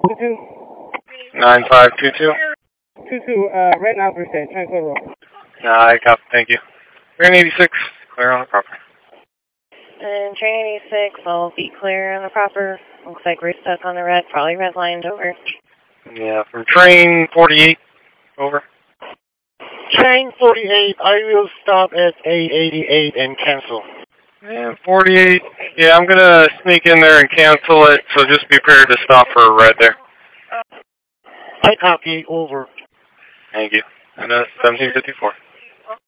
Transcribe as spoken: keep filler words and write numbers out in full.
Two two. Nine five two two. Two two. Uh, Red now percent. Transfer roll. I copy. Thank you. Train eighty-six. Clear on the proper. And train eighty-six, I'll be clear on the proper. Looks like we're stuck on the red, probably red lined over. Yeah, from train forty-eight, over. Train forty-eight, I will stop at A eighty-eight and cancel. Yeah, forty-eight. Yeah, I'm going to sneak in there and cancel it, so just be prepared to stop for a red there. I copy, over. Thank you. And uh, seventeen fifty-four.